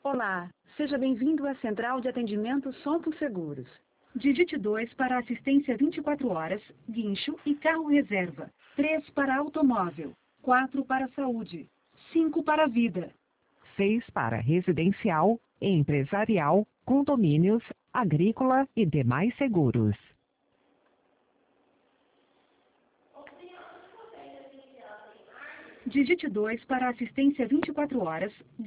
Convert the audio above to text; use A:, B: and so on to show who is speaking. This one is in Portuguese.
A: Olá, seja bem-vindo à Central de Atendimento Sompo Seguros.
B: Digite 2 para assistência 24 horas, guincho e carro reserva. 3 para automóvel. 4 para saúde. 5 para vida.
C: 6 para residencial, empresarial, condomínios, agrícola e demais seguros.
B: Digite 2 para assistência 24 horas,